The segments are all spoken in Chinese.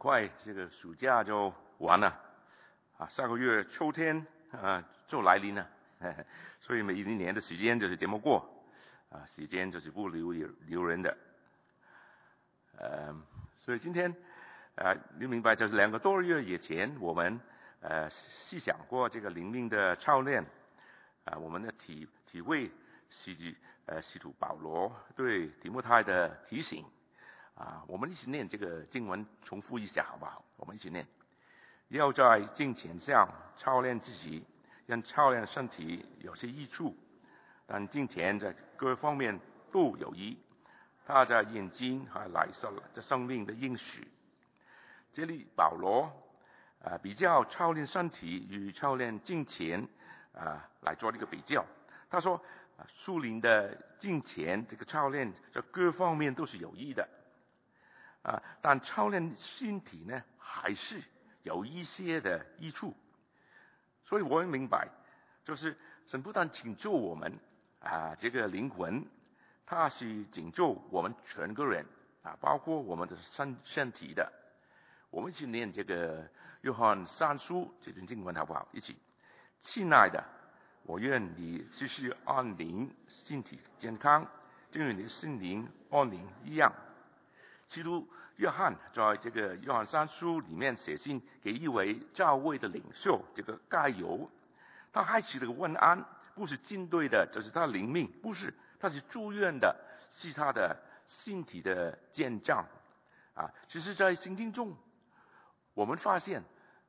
快这个暑假就完了啊，下个月秋天就来临了，所以每一年的时间就是这么过啊，时间就是不留人的。所以今天你明白，就是2个多月以前，我们细想过这个灵命的操练我们的体会使徒保罗对提摩太的提醒我们一起念这个经文，重复一下好不好？我们一起念：要在敬虔上操练自己，让操练身体有些益处，但敬虔在各方面都有益，他在眼睛和来生这生命的应许。这里保罗比较操练身体与操练敬虔来做这个比较。他说属灵的敬虔这个操练在各方面都是有益的但操练身体呢还是有一些的益处。所以我们明白，就是神不但拯救我们这个灵魂，他是拯救我们全个人包括我们的身体的。我们一起念这个约翰3书这段经文好不好？一起：亲爱的，我愿你时时安宁，身体健康，正如你的心灵安宁一样。基督约翰在这个约翰3书里面写信给一位教会的领袖，这个该犹，他开始的问安不是军队的，就是他灵命，不是，他是住院的，是他的身体的健壮其实在圣经中我们发现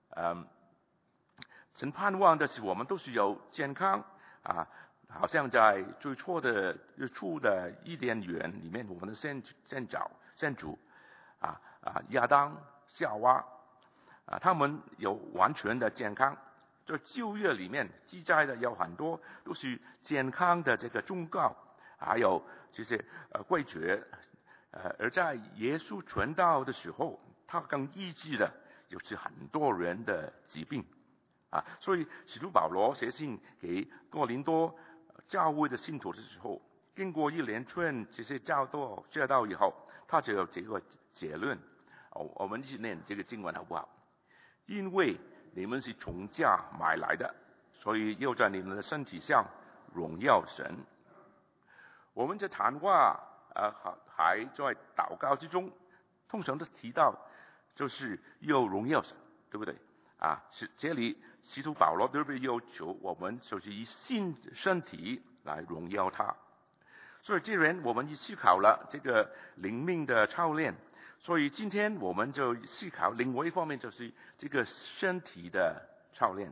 神盼望的是我们都是有健康好像在最初的伊甸园里面，我们的先祖亚当夏娃他们有完全的健康。在旧约里面记载的有很多都是健康的这个忠告，还有这些规矩而在耶稣传道的时候，他更医治了就是很多人的疾病所以使徒保罗写信给哥林多教会的信徒的时候，经过一连串这些教导以后，他就有这个结论我们一起念这个经文好不好？因为你们是从价买来的，所以要在你们的身体上荣耀神。我们在谈话还在祷告之中，通常都提到就是要荣耀神，对不对是这里使徒保罗特别要求我们就是以身体来荣耀他。所以既然我们思考了这个灵命的操练，所以今天我们就思考另外一方面，就是这个身体的操练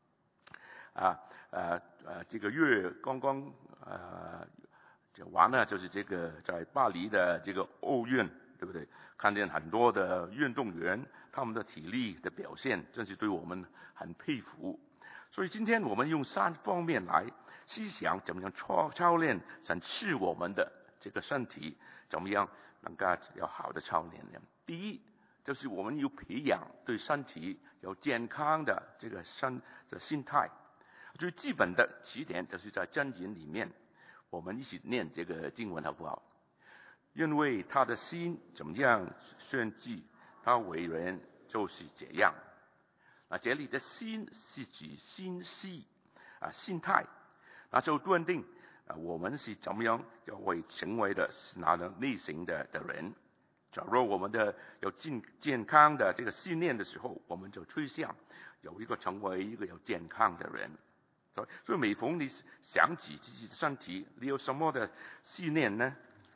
这个月刚刚就完了，就是这个在巴黎的这个奥运，对不对？看见很多的运动员他们的体力的表现，真是对我们很佩服。所以今天我们用3方面来思想怎么样操练神赐我们的这个身体，怎么样能够有好的操练呢？第一，就是我们要培养对身体有健康的这个心态。最基本的起点就是在箴言里面，我们一起念这个经文好不好？因为他的心怎么样宣记，他为人就是这样。这里的心是指心系心态，那就断定我们是怎么样就会成为的哪种类型的人。假如我们的有健康的这个信念的时候，我们就趋向成为一个有健康的人。所以每逢你想起自己的身体，你有什么的信念呢？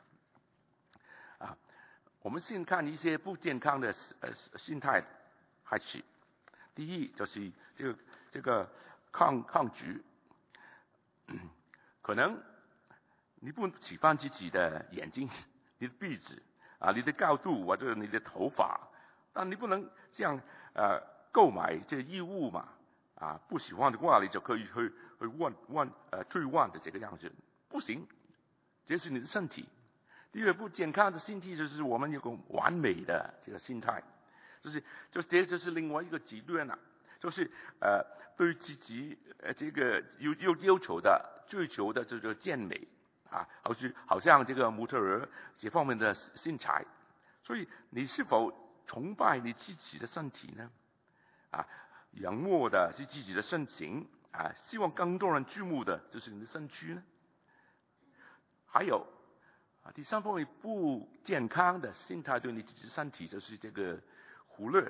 我们先看一些不健康的心态开始。第一就是这个抗拒，可能你不喜欢自己的眼睛、你的鼻子你的高度或者你的头发，但你不能这样购买这衣物嘛不喜欢的话，你就可以去退换的这个样子，不行，这是你的身体。第二，不健康的心态就是我们有个完美的这个心态，这就是另外一个极端就是对自己这个要求的追求的这个健美好像这个模特儿这方面的身材。所以你是否崇拜你自己的身体呢？仰慕的是自己的身形希望更多人注目的就是你的身躯呢？还有第三方面不健康的心态对你自己的身体就是这个忽略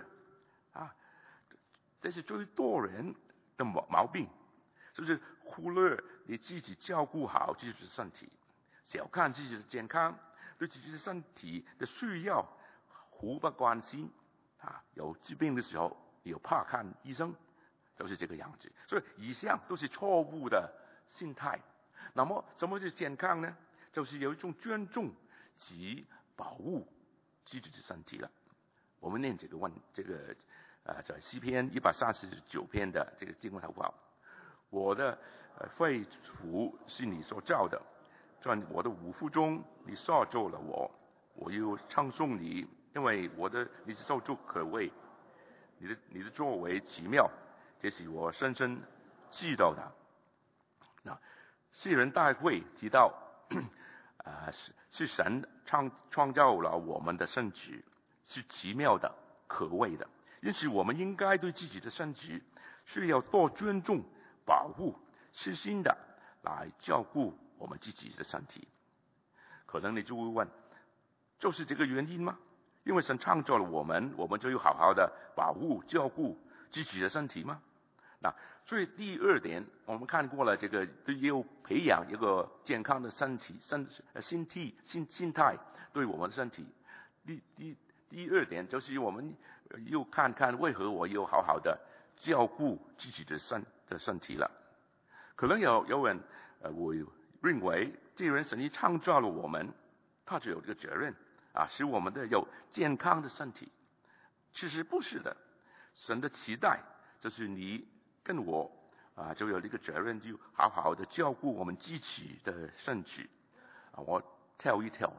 这是最多人的毛病，就是忽略你自己照顾好自己的身体，小看自己的健康，对自己的身体的需要互不关心有疾病的时候又怕看医生，就是这个样子。所以以上都是错误的心态。那么什么是健康呢？就是有一种尊重及保护自己的身体了。我们念这个在诗篇139篇的这个经文好不好？我的肺腑是你所造的，在我的五腹中你塑造了我，我又唱颂你，因为你是受造可畏，你的作为奇妙，这是我深深知道的。那世人大会提到是神创造了我们的身体，是奇妙的可畏的，因此我们应该对自己的身体是要多尊重保护，细心的来照顾我们自己的身体。可能你就会问，就是这个原因吗？因为神创造了我们就要好好的保护照顾自己的身体吗？所以第二点我们看过了，这个要培养一个健康的身体心态对我们的身体。第二点就是我们又看看为何我要好好的照顾自己的身体了。可能有人会认为，既然神已创造了我们，他就有这个责任使我们的有健康的身体。其实不是的，神的期待就是你跟我就有这个责任，就好好的照顾我们自己的身体我跳一跳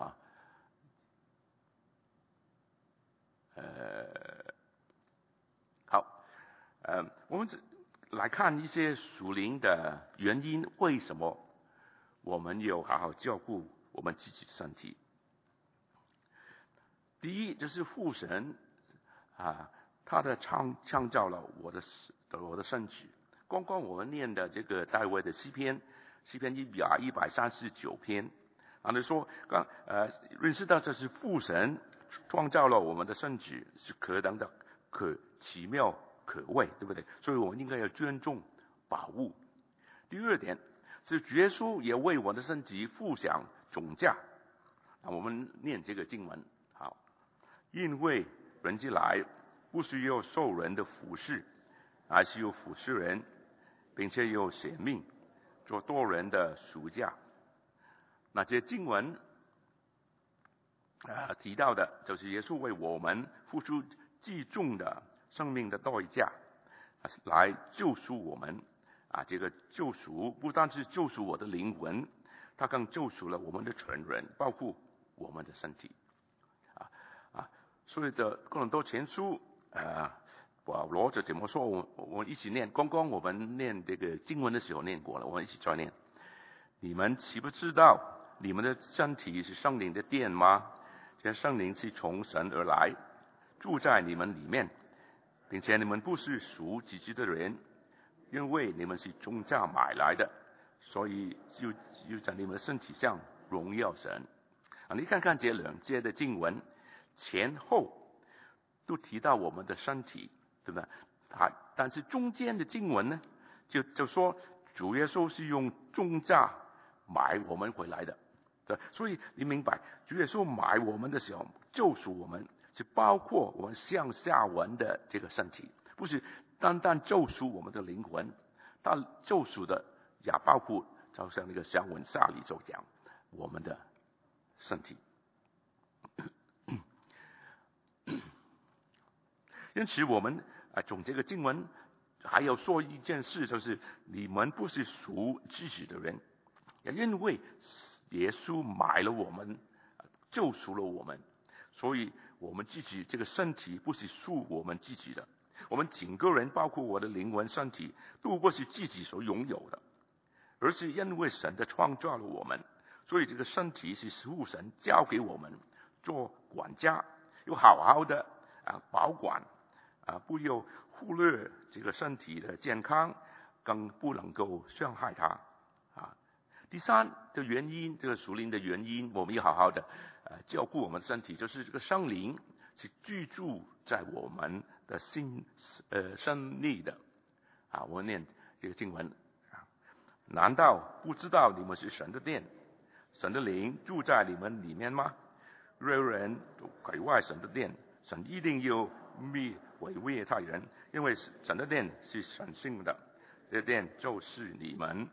好我们来看一些属灵的原因，为什么我们要好好照顾我们自己的身体。第一就是父神他的创造了我的身体。刚刚我们念的这个大卫的诗篇139篇你说认识到这是父神创造了我们的身体，是可等的可奇妙可畏，对不对？所以我们应该要尊重保护。第二点是主耶稣也为我的身体付上重价我们念这个经文好，因为人之来不需要受人的服侍，而是要服侍人，并且有舍命做多人的赎价。那这经文提到的就是耶稣为我们付出极重的生命的代价来救赎我们这个救赎不单是救赎我的灵魂，他更救赎了我们的全人，包括我们的身体所以的哥林多前书保罗就怎么说？我一起念。刚刚我们念这个经文的时候念过了，我们一起再念。你们岂不知道你们的身体是圣灵的殿吗？这圣灵是从神而来，住在你们里面，并且你们不是属自己的人，因为你们是重价买来的，所以就在你们的身体上荣耀神你看看这两节的经文前后都提到我们的身体，对不对？但是中间的经文呢，就说主耶稣是用重价买我们回来的，对。所以你明白，主耶稣买我们的时候，救赎我们是包括我们向下文的这个身体，不是单单救赎我们的灵魂，他救赎的也包括，就像那个上文下里就讲我们的身体。因此我们从这个经文还要说一件事，就是你们不是属自己的人，也因为耶稣买了我们，救赎了我们，所以我们自己这个身体不是属我们自己的，我们整个人包括我的灵魂身体都不是自己所拥有的，而是因为神的创造了我们，所以这个身体是父神交给我们做管家，要好好的保管不要忽略这个身体的健康，更不能够伤害它第三的原因，这个属灵的原因，我们要好好的照顾我们的身体，就是这个圣灵是居住在我们的身内的我念这个经文难道不知道你们是神的殿，神的灵住在你们里面吗？若有人毁坏神的殿，神一定要毁灭他人，因为神的殿是神性的，这殿就是你们。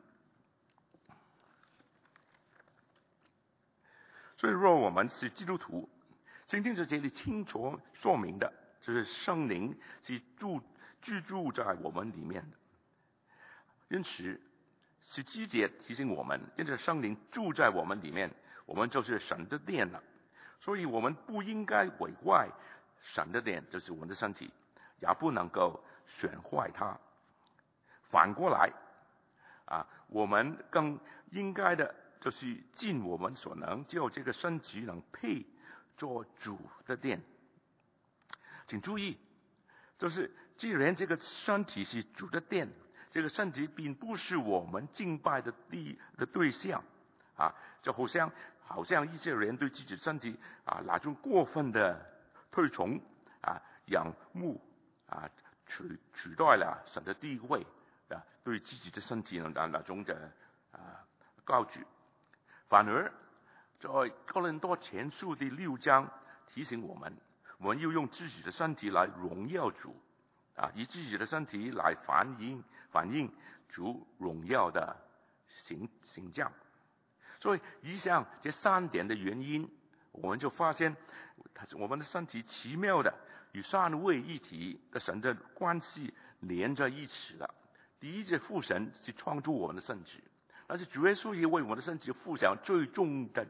所以若我们是基督徒，圣经在这里清楚说明的，就是圣灵是居住在我们里面的。因此17节提醒我们，因为圣灵住在我们里面，我们就是神的殿了。所以我们不应该毁坏神的殿，就是我们的身体，也不能够损坏它。反过来我们更应该的就是尽我们所能，叫这个身体能配做主的殿。请注意，就是既然这个身体是主的殿，这个身体并不是我们敬拜的对象就好像一些人对自己的身体那种过分的推崇仰慕取代了神的地位对自己的身体那种的高举。反而在哥林多前书第6章提醒我们要用自己的身体来荣耀主以自己的身体来反映主荣耀的形象。所以以上这3点的原因，我们就发现我们的身体奇妙的与3位一体的神的关系连在一起了。第一，这父神是创造我们的身体，但是主耶稣也为我们的身体付上最重的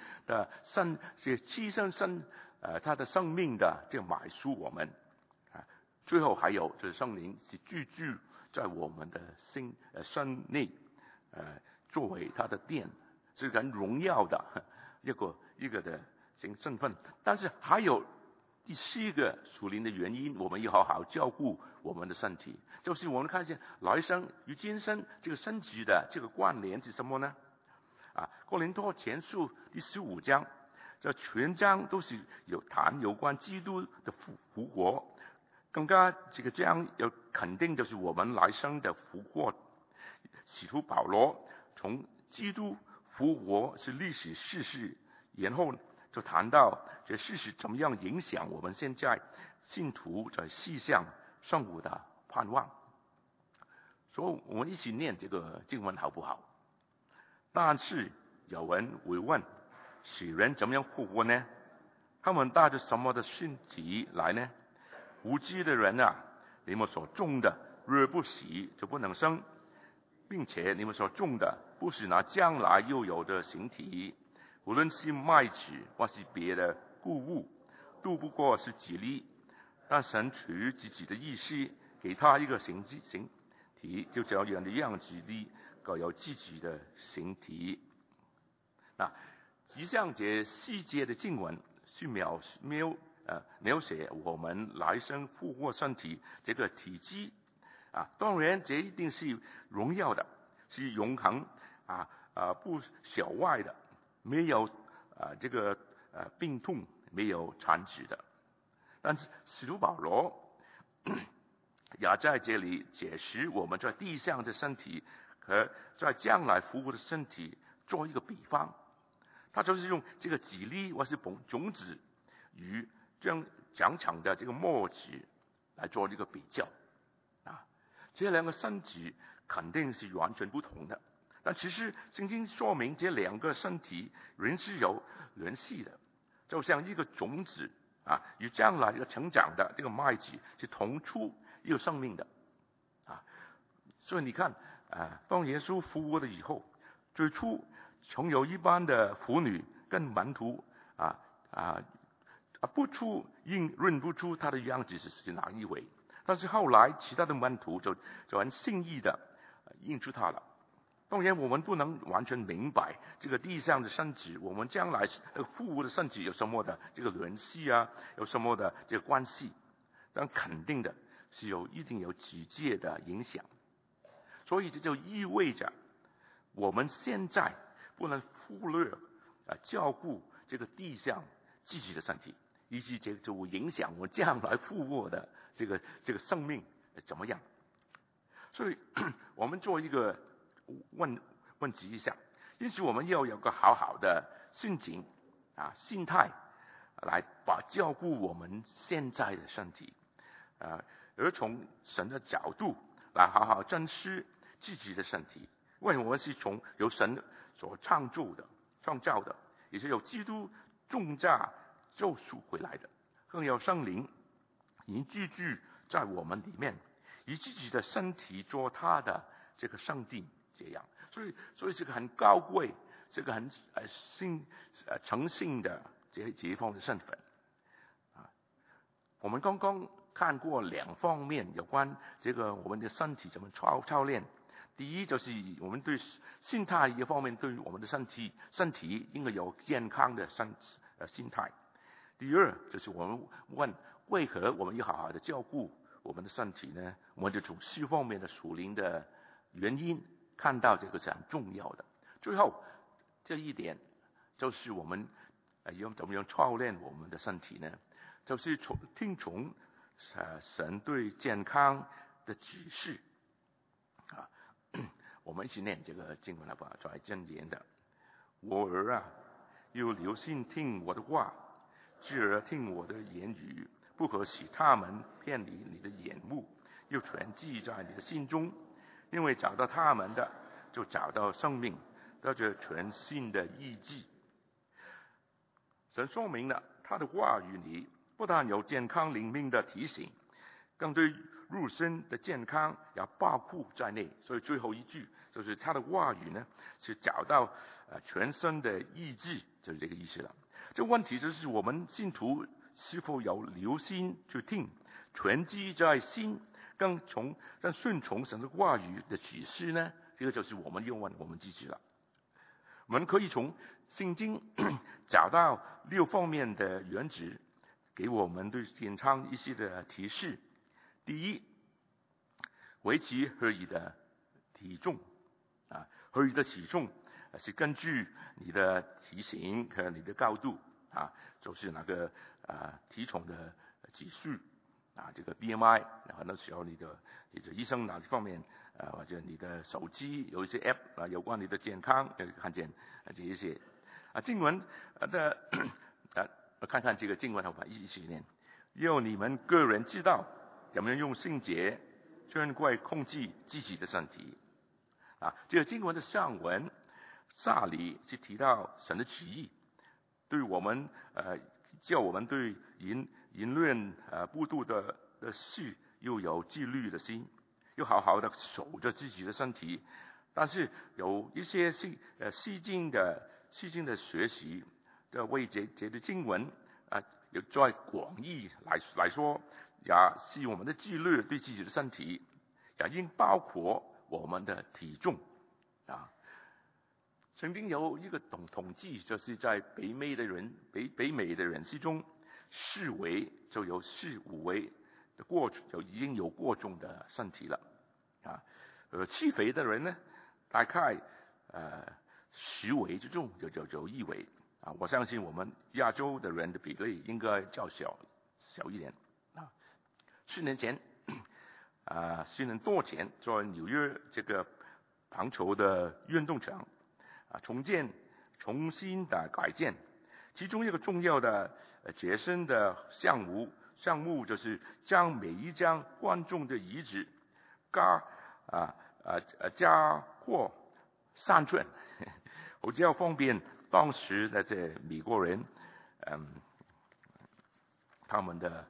牺牲他的生命的这买赎我们最后还有就是圣灵是居住在我们的身内作为他的殿，是很荣耀的一个的身份。但是还有第4个属灵的原因，我们要好好照顾我们的身体，就是我们看见来生与今生这个身体的这个关联是什么呢？哥林多前书第15章，这全章都是谈有关基督的复活，更加这个章有肯定就是我们来生的复活。使徒保罗从基督复活是历史事实，然后就谈到这事实怎么样影响我们现在信徒在世上生活的盼望。所以我们一起念这个经文好不好？但是有人会问，死人怎么样复活呢？他们带着什么的身体来呢？无知的人你们所种的若不死就不能生，并且你们所种的不是那将来又有的形体，无论是麦子或是别的谷物，都不过是几粒。但神取自己的意思，给他一个形体，就叫人的样子里各有自己的形体。以上这4节的经文是描写我们来生复活身体这个体积当然这一定是荣耀的，是永恒不小外的，没有这个病痛，没有残疾的。但是使徒保罗也在这里解释我们在地上的身体和在将来复活的身体做一个比方。他就是用这个几粒或是种子与长长的这个末子来做一个比较这2个身体肯定是完全不同的，但其实圣经说明这2个身体仍是有联系的，就像一个种子与将来一个成长的这个麦子是同出一个生命的所以你看当耶稣复活了以后，最初曾有一般的妇女跟门徒认不出他的样子是哪一位，但是后来其他的门徒就很轻易的认出他了当然，我们不能完全明白这个地上的身体，我们将来复活的身体有什么的这个联系啊，有什么的这个关系？但肯定的是一定有直接的影响。所以这就意味着，我们现在不能忽略照顾这个地上自己的身体，以及这就会影响我将来复活的这个生命怎么样。所以我们做一个问题一下，因此我们要有个好好的心情心态来照顾我们现在的身体而从神的角度来好好珍惜自己的身体，因为我们是从由神所创造的，也是由基督重价救赎回来的，更有圣灵已经居住在我们里面，以自己的身体做他的这个上帝这样。所以是个很高贵，这个很诚信的这一方的身份我们刚刚看过两方面有关这个我们的身体怎么操练。第一就是我们对心态一方面，对我们的身体应该有健康的心态。第二就是我们问为何我们要好好的照顾我们的身体呢？我们就从四方面的属灵的原因看到这个是很重要的。最后这一点就是我们怎么样操练我们的身体呢？就是听从神对健康的指示我们一起念这个经文好不好？在箴言的，我儿啊，要留心听我的话，继而听我的言语，不可使他们偏离你的眼目，又全记在你的心中，因为找到他们的，就找到生命，得着全新的意志。神说明了他的话语里不但有健康灵命的提醒，更对入身的健康要包括在内。所以最后一句就是他的话语呢，是找到全身的意志，就是这个意思了。这问题就是我们信徒是否有留心去听，全记在心，更顺从神的话语的指示呢？这个就是我们要问我们自己了。我们可以从圣经找到6方面的原则，给我们对健康一些的提示。第一，维持合理的体重合理的体重是根据你的体型和你的高度就是那个体重的指数这个 BMI， 很多时候你的医生哪方面或者你的手机有一些 app 有关你的健康看见这一些经文看看这个经文好吧，一起念。要你们个人知道怎么样用圣洁尊贵控制自己的身体这个经文的上文下里是提到神的旨意，对我们叫我们对淫乱不度的事又有纪律的心，又好好的守着自己的身体。但是有一些细经的学习的为这的经文有在广义来说，也是我们的纪律对自己的身体，也应包括我们的体重曾经有一个统计，就是在北美的人之中，4位就有4-5位的就已经有过重的身体了吃肥的人呢，大概10位之中就1位我相信我们亚洲的人的比例应该较小一点4年前4年多前，在纽约这个棒球的运动场重新的改建，其中一个重要的节省的项目就是将每一张观众的椅子加或3寸，我就要方便当时的这美国人他们的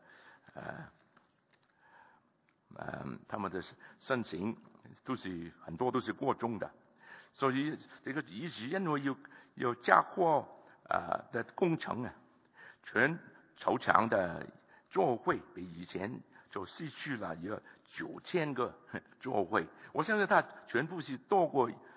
身形很多都是过重的，所以这个椅子因为有加货的工程全球场的座位比以前就失去了有9000个座位。我相信它全部是多过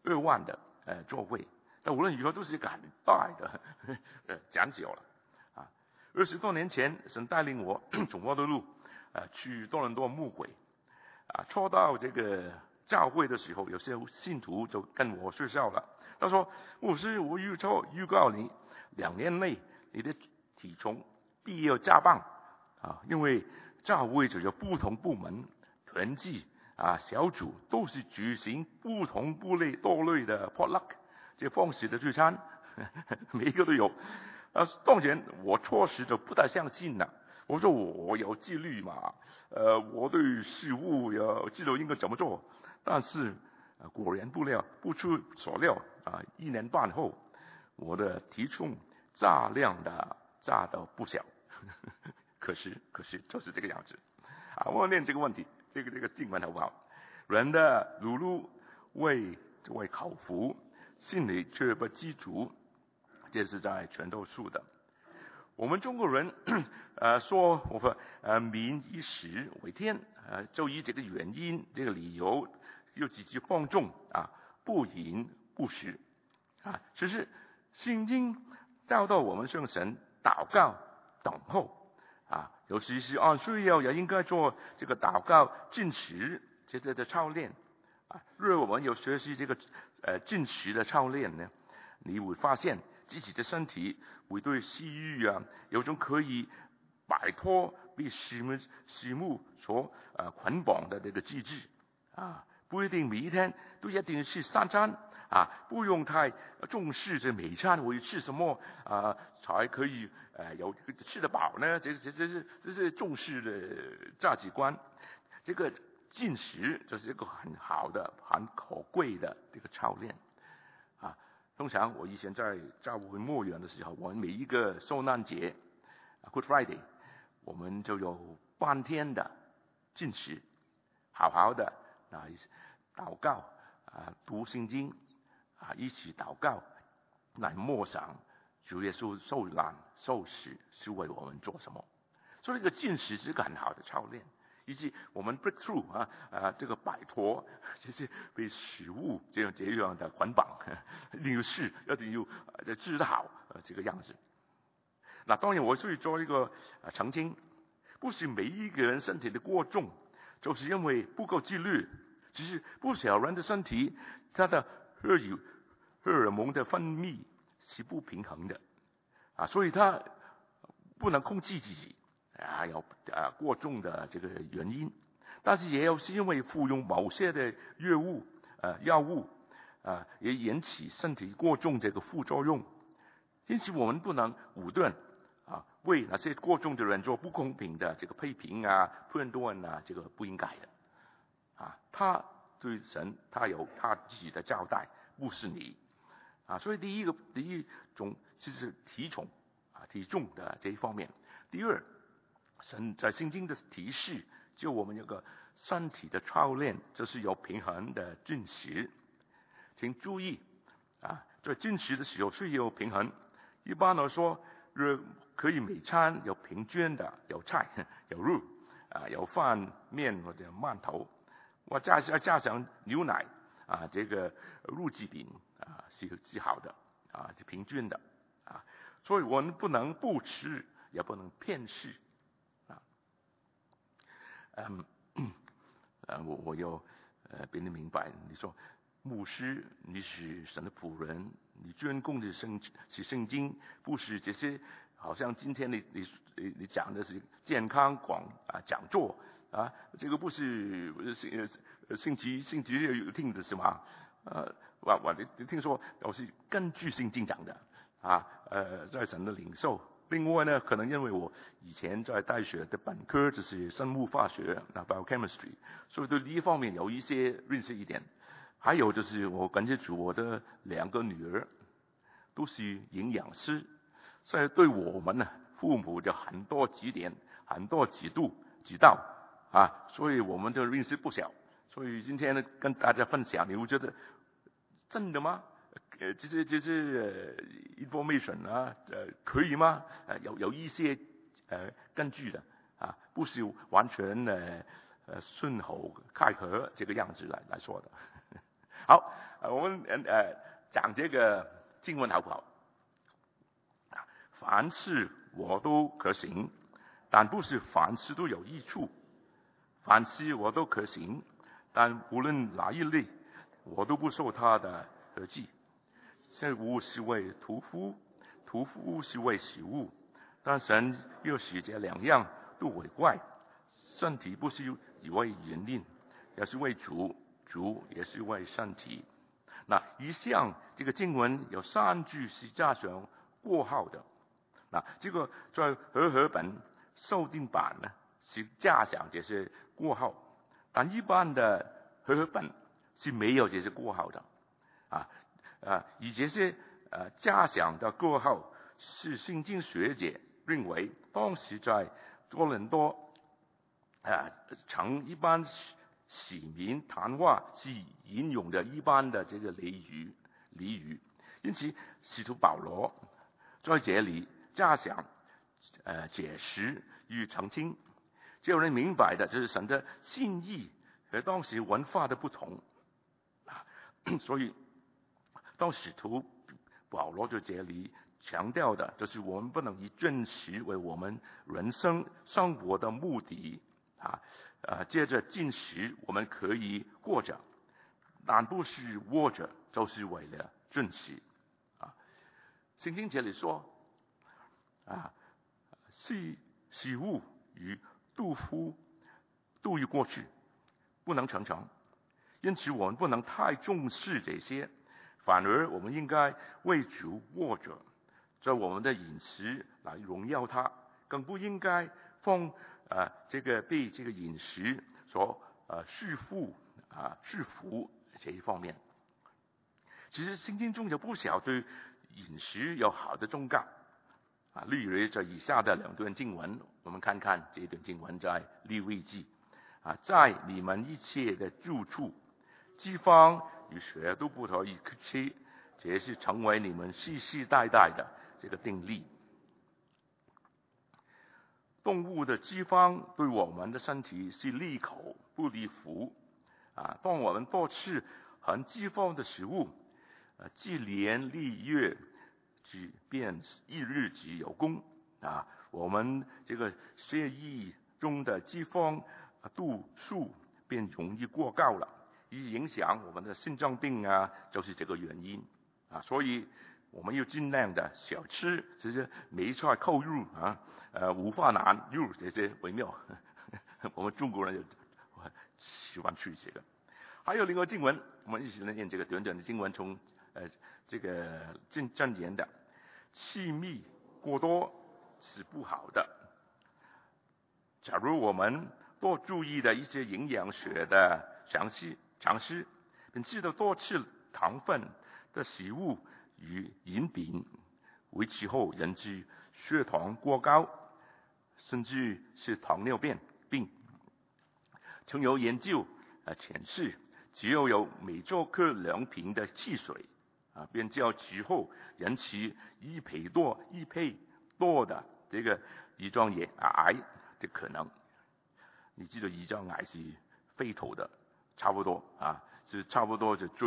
2万的座位，但无论如何都是一个很大的讲究了啊。20多年前，神带领我从摩多路去多伦多牧会啊，初到这个教会的时候，有些信徒就跟我说笑了，他说：“牧师，我预告你2年内你的体重必要加磅啊，因为教会就有不同部门团契啊小组都是举行不同多类的 potluck 这方式的聚餐，每一个都有。当然我初时就不太相信了，我说我有纪律嘛，我对事物知道应该怎么做。但是果然不出所料啊，1年半后，我的体重炸到不小，可是就是这个样子啊。我念这个问题，这个经文好不好？人的劳碌为口福，心里却不知足，这是在传道书的。我们中国人说我们民以食为天，就以这个原因这个理由，就自己放纵啊，不饮不食啊。只是圣经教导我们向神祷告等候啊，尤其是按需要也应该做这个祷告进食这个的操练啊。若我们有学习这个进食的操练呢，你会发现自己的身体会对食欲啊有种可以摆脱被食物所捆绑的这个机制啊，不一定每一天都一定是3餐啊，不用太重视这每餐我吃什么才可以有吃得饱呢？这是重视的价值观。这个进食就是一个很好的、很可贵的这个操练啊。通常我以前在教会牧养的时候，我们每一个受难节 Good Friday， 我们就有半天的进食，好好的祷告读圣经一起祷告来默想主耶稣受难受死是为我们做什么。所以这个进食是个很好的操练，以及我们 break through 这个摆脱就是被食物这样的捆绑，一定要治得好这个样子。那当然我是做一个澄清，不是每一个人身体的过重就是因为不够纪律，只是不少人的身体他的荷尔蒙的分泌是不平衡的所以他不能控制自己有过重的这个原因，但是也有是因为服用某些的药物也引起身体过重这个副作用。因此我们不能武断为那些过重的人做不公平的这个批评判断这个不应该的他对神他有他自己的交代，不是你所以第一种就是体重的这一方面。第二，神在圣经的提示就我们有个身体的操练，就是有平衡的进食。请注意在进食的时候是有平衡。一般来说可以每餐有平均的，有菜有肉有饭面或者馒头，我加上牛奶这个乳制品是好的是平均的所以我们不能不吃，也不能偏食我要别人明白，你说牧师你是神的仆人，你专供的是圣经，不是这些好像今天你讲的是健康讲座这个不是星期有听的是吗？我听说我是根据圣经讲的在神的领受。另外呢，可能因为我以前在大学的本科就是生物化学biochemistry， 所以对这一方面有一些认识一点。还有就是我感觉主我的2个女儿都是营养师，所以对我们父母就很多指点，很多指导所以我们就认识不少。所以今天呢跟大家分享，你会觉得真的吗？这是 information 可以吗？有一些根据的不是完全顺口开河这个样子来说的。好， 我们讲这个经文好不好？凡事我都可行，但不是凡事都有益处。凡事我都可行，但无论哪一类，我都不受他的合计。食物是为屠夫，屠夫是为食物，但神又使这两样都为怪。身体不是以为人命，也是为主，主也是为身体。那以上这个经文有3句是加上括号的。那这个在和合本修订版呢是加上这些括号，但一般的和合本是没有这些括号的。以这些加上的括号是圣经学者认为当时在多伦多常一般市民谈话是引用的一般的这个俚语，因此使徒保罗在这里加上解释与澄清，就有人明白的就是神的心意和当时文化的不同所以当使徒保罗在这里强调的就是我们不能以证实为我们人生生活的目的接着进食我们可以活着，但不是活着就是为了证实圣经这里说食物与杜夫都已过去，不能成长，因此我们不能太重视这些，反而我们应该为主活着，在我们的饮食来荣耀他，更不应该被这个饮食所束缚这一方面。其实圣经中有不少对饮食有好的忠告例如在以下的2段经文，我们看看这段经文在利未记在你们一切的住处，饥荒与血都不可以吃，这是成为你们世世代代的这个定例。动物的饥荒对我们的身体是利口不利福当我们多吃很饥荒的食物，既连历月只便一日之有功我们这个血液中的饥荒度数便容易过高了，以影响我们的心脏病就是这个原因所以我们要尽量的少吃这些梅菜扣肉五花腩肉这些为妙我们中国人喜欢吃这个。还有另外经文，我们一起来念这个短短的经文，从这个箴言的气密过多是不好的。假如我们多注意的一些营养学的常识，并知道多吃糖分的食物与饮品为其后引致血糖过高，甚至是糖尿病。曾有研究显示，只要有每周喝2瓶的汽水便较之后引起1倍多的这个胰脏癌的可能。你知道胰脏癌是非头的，差不多是差不多就最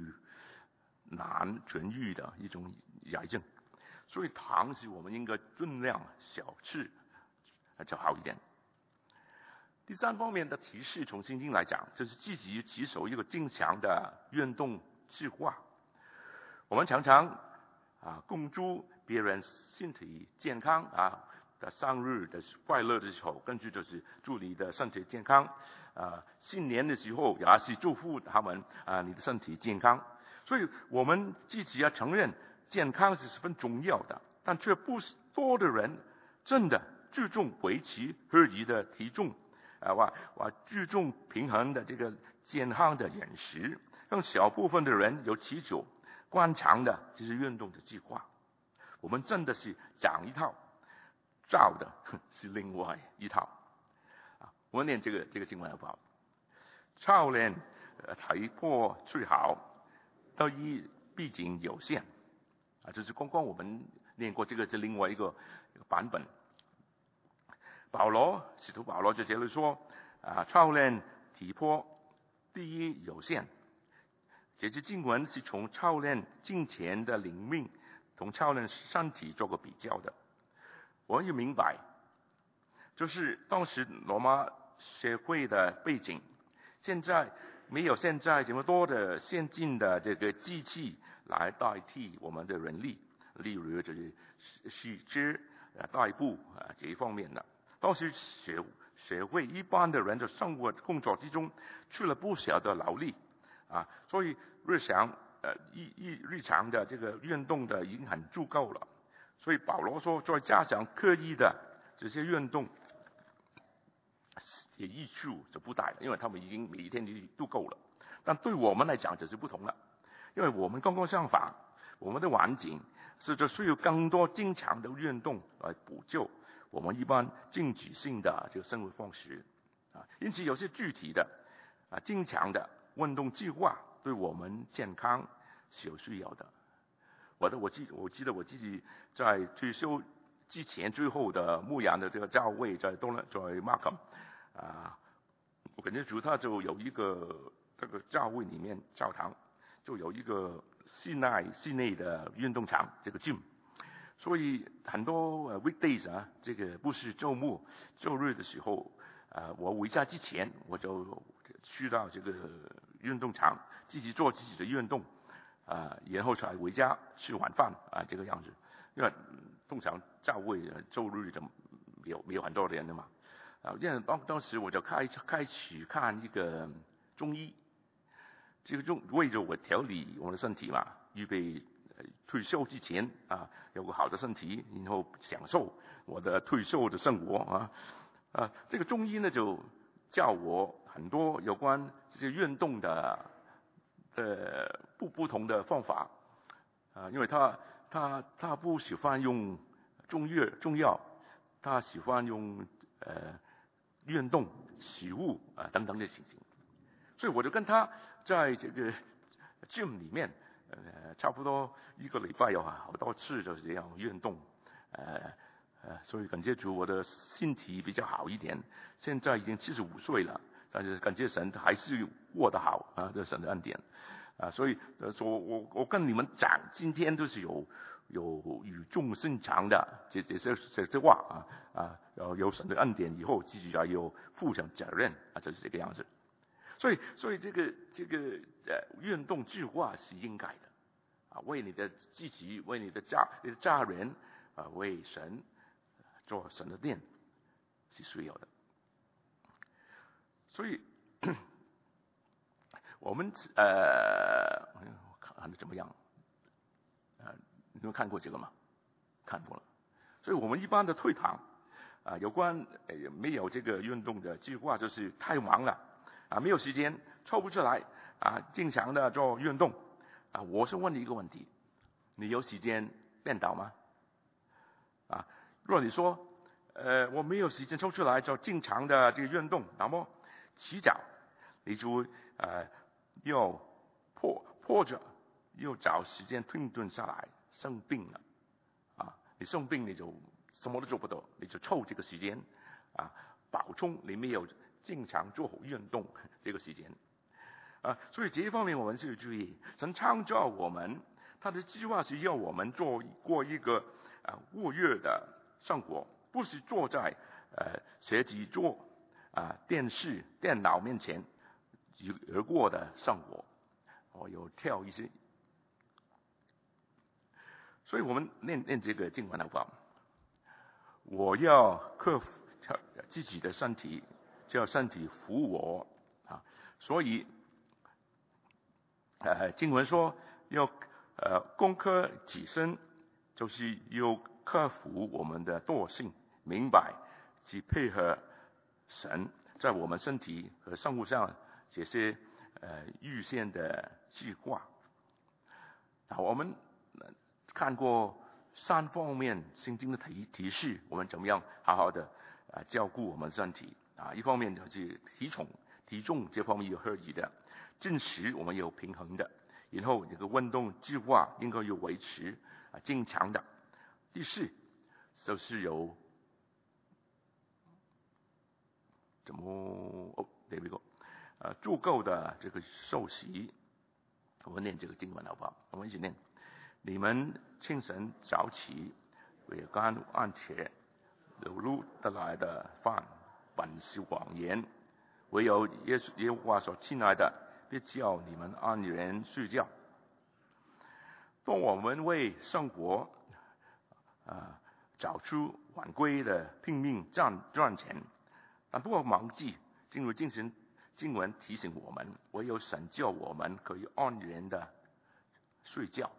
难痊愈的一种癌症，所以糖是我们应该尽量少吃就好一点。第3方面的提示，从圣经来讲，就是积极持守一个正常的运动计划。我们常常恭祝别人身体健康的生日的快乐的时候，根据就是祝你的身体健康新年的时候也是祝福他们你的身体健康。所以我们自己要承认健康是十分重要的，但却不多的人真的注重维持合理的体重注重平衡的这个健康的饮食，让小部分的人有持久惯常的就是运动的计划。我们真的是讲一套，照的是另外一套我们念这个经文好不好？操练体魄最好，得以毕竟有限就是刚刚我们念过这个是另外一个版本。使徒保罗在这里说操练体魄第一有限， 这些经文是从操练敬虔的灵命同操练身体做个比较的。我们要明白，就是当时罗马社会的背景，现在没有现在这么多的先进的这个机器来代替我们的人力，例如就是洗织、代步这一方面的。当时社会一般的人的生活工作之中，出了不少的劳力所以日常的这个运动的已经很足够了。所以保罗说，再加上刻意的这些运动，也益处就不大了，因为他们已经每一天都够了。但对我们来讲就是不同了，因为我们刚刚相反，我们的环境是就需要更多经常的运动来补救我们一般静止性的这个生活方式因此有些具体的经常的运动计划对我们健康是有需要的。我记得我自己在退休之前最后的牧养的这个教会在马坎我感觉主他就有一个这个教会里面教堂就有一个室内的运动场，这个 gym， 所以很多weekdays 这个不是周末周日的时候我回家之前我就去到这个运动场自己做自己的运动然后才回家吃晚饭这个样子。因为通常教会周日就没有很多人的嘛因为当时我就开始看一个中医，这个为着我调理我的身体嘛，预备退休之前有个好的身体，然后享受我的退休的生活这个中医呢就教我很多有关这些运动的不同的方法因为他不喜欢用中药，他喜欢用运动、食物等等的情形，所以我就跟他在这个 gym 里面差不多一个礼拜有好多次就是这样运动所以感觉主我的身体比较好一点。现在已经75岁了，但是感觉神还是过得好这神的恩典所以我跟你们讲，今天都是有语重心长的这些话有神的恩典以后，自己要有负上责任就是这个样子。所以这个运动计划是应该的为你的自己，为你的家人为神做神的殿是需要的。所以我们看得怎么样你们看过这个吗？看过了。所以我们一般的退堂有关没有这个运动的计划，就是太忙了没有时间，抽不出来经常的做运动我是问你一个问题，你有时间练导吗如果你说我没有时间抽出来做经常的这个运动，那么迟早你就要迫着又找时间顿下来，生病了你生病你就什么都做不到，你就凑这个时间补充你没有经常做好运动这个时间所以这一方面我们是要注意，神创造我们，他的计划是要我们过一个活跃的生活，不是坐在写字桌电视电脑面前而过的生活有跳一些。所以我们念这个经文好不好？我要克服自己的身体，叫身体服我所以经文说要攻克己身，就是要克服我们的惰性，明白及配合神在我们身体和生活上这些预先的计划我们看过3方面圣经的提示，我们怎么样好好的照顾我们身体一方面就是体重这方面有合理的，进食我们有平衡的，然后这个运动计划应该有维持经常的。第4就是有足够的这个休息我们念这个经文好不好？我们一起念：你们清晨早起，为干按且流露得来的饭，本是谎言；唯有耶和华所亲爱的，必叫你们安然睡觉。当我们为生活找出晚归的拼命赚钱，但不要忘记进入经文提醒我们，唯有神叫我们可以安然的睡觉。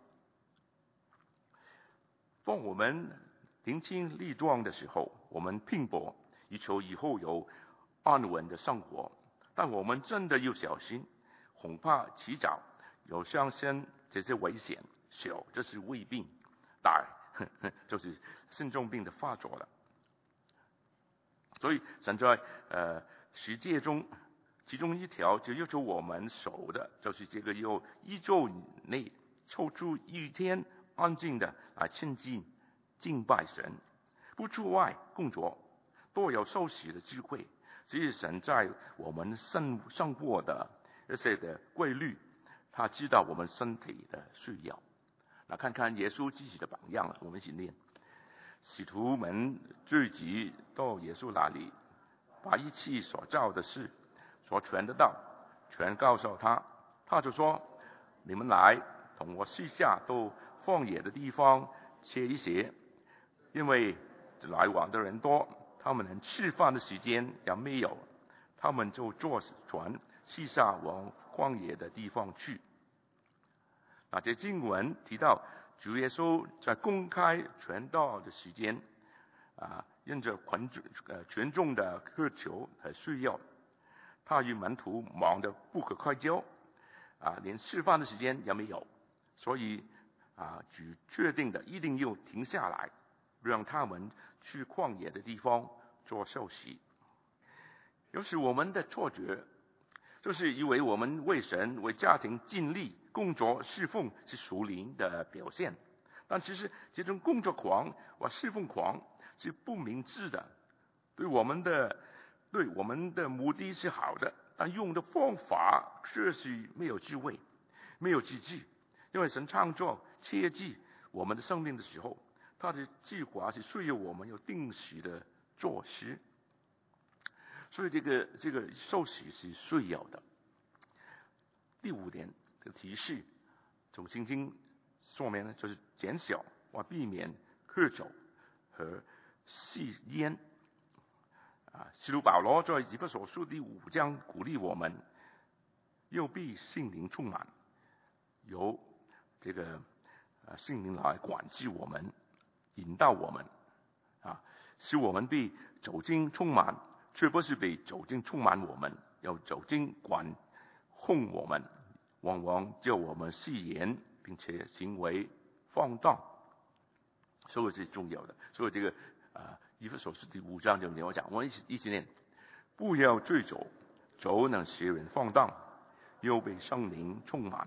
当我们年轻力壮的时候，我们拼搏以求以后有安稳的生活，但我们真的要小心，恐怕迟早有上升这些危险。小就是胃病，大就是心脏病的发作了。所以神在十诫中，其中一条就要求我们守的，就是这个要一周以内抽出一天安静的来亲近敬拜神，不出外工作，多有休息的机会。这是神在我们生活的一些的规律，他知道我们身体的需要。那看看耶稣自己的榜样，我们一起念：使徒们聚集到耶稣那里，把一切所造的事、所传的道全告诉他。他就说：你们来同我私下到荒野的地方歇一歇，因为来往的人多，他们连吃饭的时间也没有，他们就坐船私下往荒野的地方去。那这经文提到主耶稣在公开传道的时间因着群众的渴求和需要，他与门徒忙得不可开交连吃饭的时间也没有，所以主确定的一定要停下来，让他们去旷野的地方做休息。有时我们的错觉就是以为我们为神为家庭尽力工作侍奉是属灵的表现，但其实这种工作狂或侍奉狂是不明智的，对我们的目的是好的，但用的方法确实没有智慧，没有机智。因为神创造切记我们的生命的时候，他的计划是需要我们有定时的作息，所以这个休息是需要的。第5点的提示，从圣经说明呢，就是减少或避免喝酒和吸烟。使徒保罗在以弗所书第5章鼓励我们，要被圣灵充满，由这个圣灵来管制我们，引导我们使我们被酒精充满，却不是被酒精充满我们，有酒精管控我们，往往叫我们戏言，并且行为放荡，所以是重要的。所以这个以弗所书第5章就我讲，我们一起念：不要醉酒，酒能使人放荡，又被圣灵充满。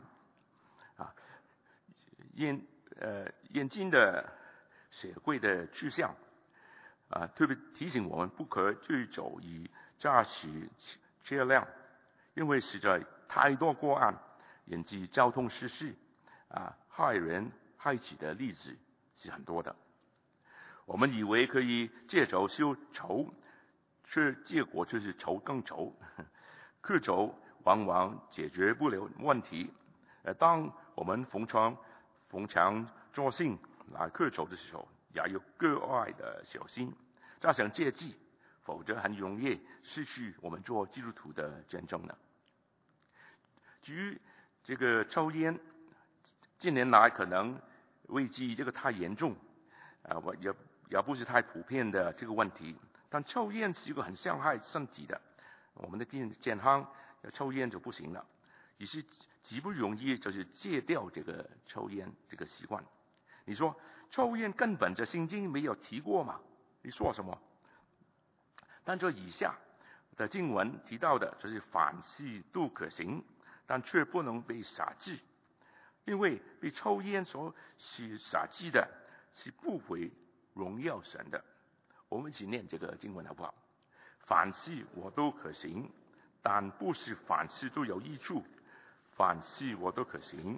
眼睛的社会的趋向特别提醒我们不可醉酒以驾驶车辆，因为实在太多过案引致交通失事害人害己的例子是很多的。我们以为可以借酒消愁，却结果就是愁更愁。喝酒往往解决不了问题，当我们逢场作兴来喝酒的时候，也要格外的小心，加上戒忌，否则很容易失去我们做基督徒的见证了。至于这个抽烟，近年来可能危机这个太严重也不是太普遍的这个问题，但抽烟是一个很伤害身体的，我们的健康抽烟就不行了，也是极不容易就是戒掉这个抽烟这个习惯。你说抽烟根本在圣经没有提过嘛？你说什么？但这以下的经文提到的就是凡事都可行，但却不能被辖制，因为被抽烟所辖制的是不会荣耀神的。我们一起念这个经文好不好？凡事我都可行，但不是凡事都有益处。 凡事我都可行，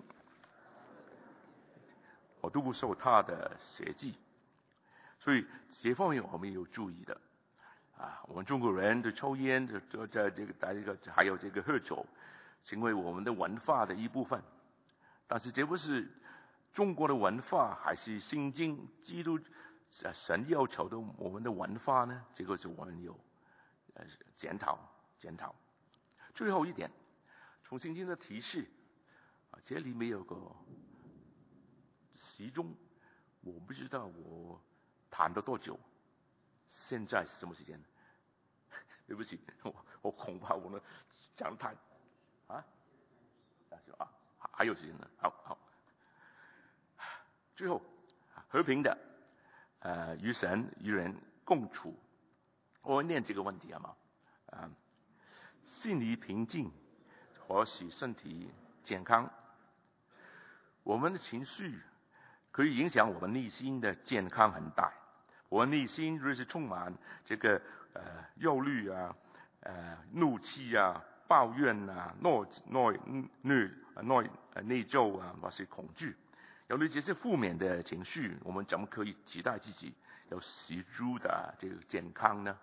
我都不受他的邪计。所以这方面我们有注意的我们中国人对抽烟、还有这个喝酒，成为我们的文化的一部分。但是这不是中国的文化，还是圣经基督神要求的我们的文化呢？这个是我们有检讨。最后一点，从圣经的提示这里面有个时钟，我不知道我谈了多久，现在是什么时间？对不起，我恐怕我们讲太还有时间呢。好，最后和平的与神与人共处，我念这个问题好吗？心理平静或使身体健康。我们的情绪可以影响我们内心的健康很大。我们内心若是充满这个忧虑怒气抱怨内疚或是恐惧，由于这些负面的情绪，我们怎么可以期待自己有十足的这个健康呢？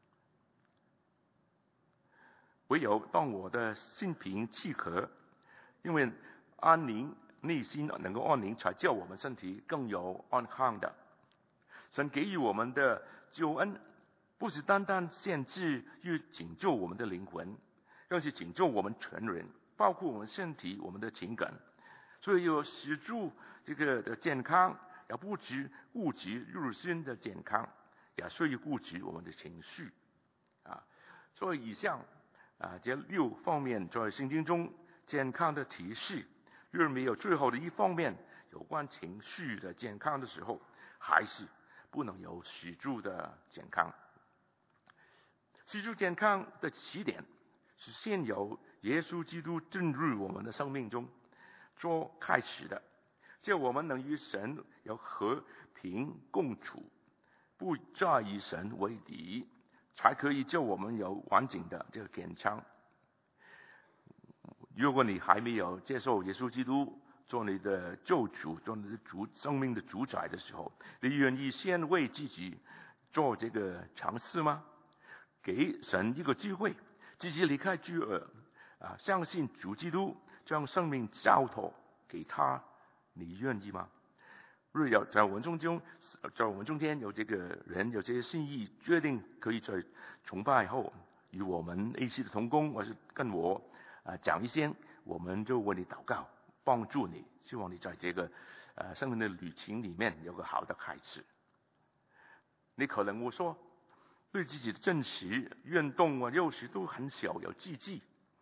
唯有当我的心平气和，因为安宁，内心能够安宁，才叫我们身体更有安康的。神给予我们的救恩，不是单单限制于拯救我们的灵魂，更是拯救我们全人，包括我们身体、我们的情感。所以要使住这个的健康，要不止顾及肉身的健康，也需要顾及我们的情绪所以以上这6方面在圣经中健康的提示，若没有最后的一方面有关情绪的健康的时候，还是不能有使住的健康。使住健康的起点是先由耶稣基督进入我们的生命中做开始的，叫我们能与神有和平共处，不再以神为敌，才可以叫我们有完整的这个健康。如果你还没有接受耶稣基督做你的救主，做你的生命的主宰的时候，你愿意先为自己做这个尝试吗？给神一个机会，自己离开罪恶相信主基督，将生命交托给他，你愿意吗？若有在我们中间有这个人有这些心意，决定可以在崇拜后与我们一起的同工，或是跟我讲一些，我们就为你祷告，帮助你，希望你在这个生命的旅程里面有个好的开始。你可能会说，对自己的真实运动有时都很小有记忆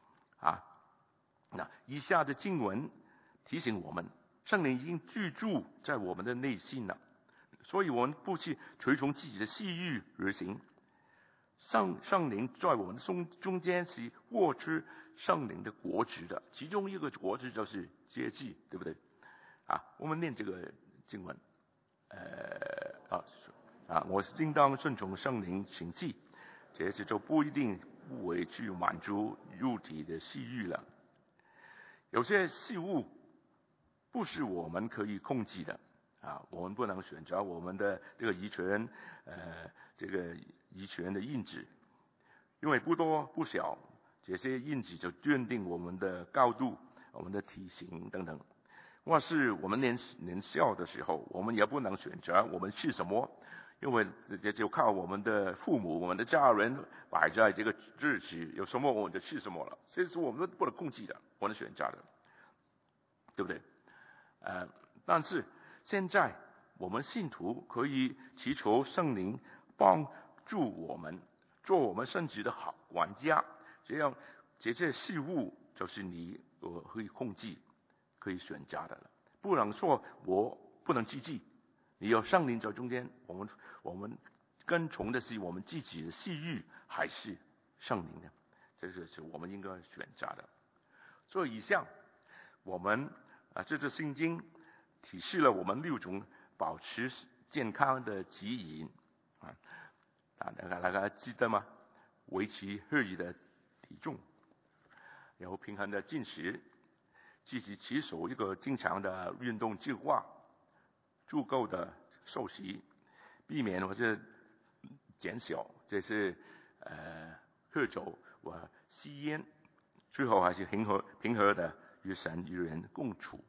那以下的经文提醒我们，圣灵已经居住在我们的内心了，所以我们不去随从自己的私欲而行。圣灵在我们中间是握出圣灵的果子的，其中一个果子就是节制，对不对？我们念这个经文，我应当顺从圣灵行事，这些就不一定不会去满足肉体的私欲了。有些事物不是我们可以控制的我们不能选择我们的这个遗传的因子，因为不多不小，这些因子就决定我们的高度、我们的体型等等。或是我们年少的时候，我们也不能选择我们吃什么，因为这就靠我们的父母、我们的家人摆在这个日子，有什么我们就吃什么了。所以说我们不能控制的，不能选择的，对不对？但是现在我们信徒可以祈求圣灵帮助我们，做我们身体的好管家，这样这些事物就是你可以控制、可以选择的了。不能说我不能积极，你有圣灵在中间，我们跟从的是我们自己的私欲，还是圣灵的？这是我们应该选择的。所以以上我们这次圣经提示了我们6种保持健康的指引大家记得吗？维持合理的体重，有平衡的进食， 自己持守一个经常的运动计划，足够的休息，避免或者减少这是喝酒和吸烟，最后还是平和的与神与人共处。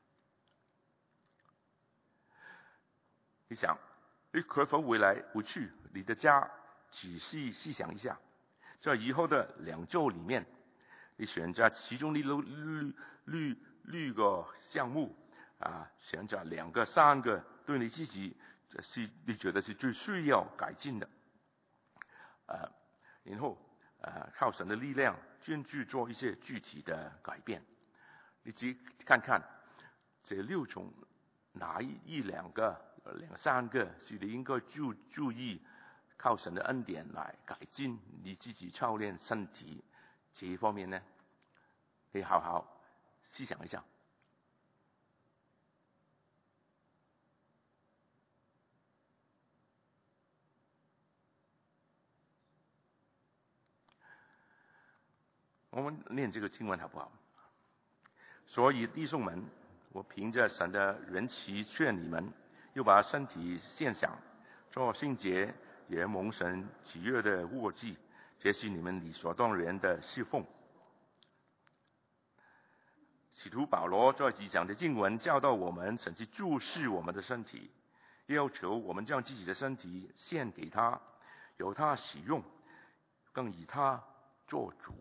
你想，你可否回去你的家仔细细想一下，在以后的2周里面，你选择其中六个项目选择2个3个对你自己是你觉得是最需要改进的，然后靠神的力量专注做一些具体的改变。你自己看看这6种哪1-2个2、3个是你应该注意靠神的恩典来改进你自己操练身体这一方面呢？你好好思想一下。我们念这个经文好不好？所以弟兄们，我凭着神的仁慈劝你们，又把身体献上，做圣洁也蒙神喜悦的活祭，这是你们理所当然的侍奉。使徒保罗在几讲的经文教导我们，神去注视我们的身体，要求我们将自己的身体献给他，由他使用，更以他做主。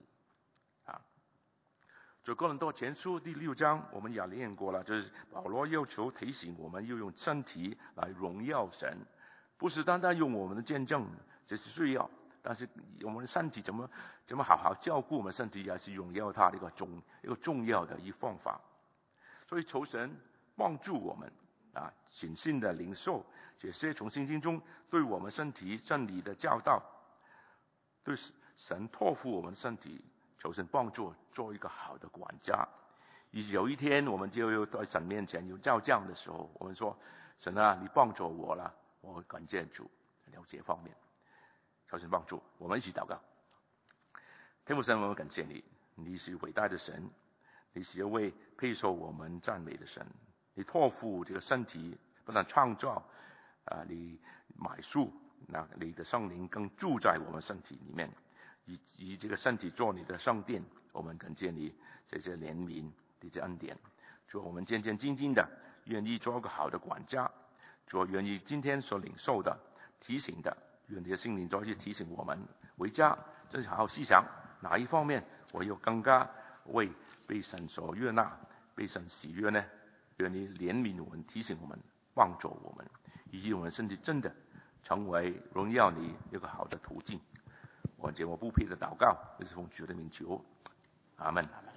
在哥林多前书第6章我们也练过了，就是保罗要求提醒我们要用身体来荣耀神，不是单单用我们的见证，这是需要，但是我们的身体怎么好好照顾我们身体，也是荣耀他的一个重要的方法。所以求神帮助我们谨慎的领受这些从圣经中对我们身体真理的教导，对神托付我们身体，求神帮助做一个好的管家。有一天我们就要在神面前有照将的时候，我们说神啊，你帮助我了，我感谢主。了解方面求神帮助，我们一起祷告。天父神，我们感谢你，你是伟大的神，你是一位配受我们赞美的神。你托付这个身体，不但创造你买数，那你的圣灵更住在我们身体里面，以这个身体做你的圣殿。我们感谢你这些怜悯，这些恩典。主，我们渐渐静静的愿意做一个好的管家。主，愿意今天所领受的提醒的，愿你的圣灵再次提醒我们，回家真是好好思想哪一方面我要更加为被神所悦纳，被神喜悦呢？愿你怜悯我们，提醒我们，帮助我们，以及我们身体真的成为荣耀你一个好的途径。我不配的祷告，就是奉主的名求，阿门。